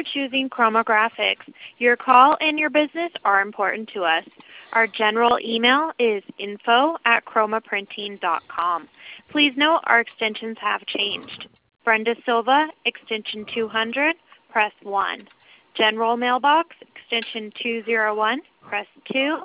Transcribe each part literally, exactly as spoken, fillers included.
choosing Chroma Graphics. Your call and your business are important to us. Our general email is info at chromaprinting dot com. Please note our extensions have changed. Brenda Silva, extension two hundred, press one. General mailbox, extension two oh one, press two.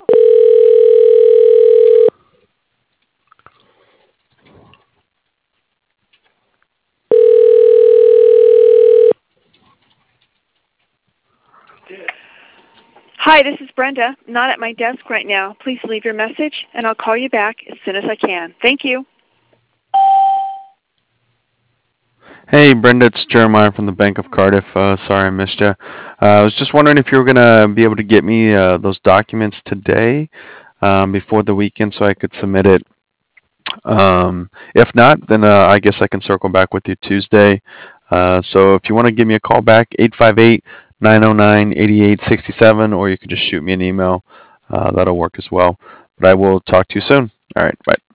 Hi, this is Brenda. Not at my desk right now. Please leave your message, and I'll call you back as soon as I can. Thank you. Hey, Brenda, it's Jeremiah from the Bank of Cardiff. Uh, sorry I missed you. Uh, I was just wondering if you were going to be able to get me uh, those documents today um, before the weekend so I could submit it. Um, if not, then uh, I guess I can circle back with you Tuesday. Uh, so if you want to give me a call back, eight five eight, nine oh nine, eight eight six seven, or you could just shoot me an email. Uh, that'll work as well. But I will talk to you soon. All right, bye.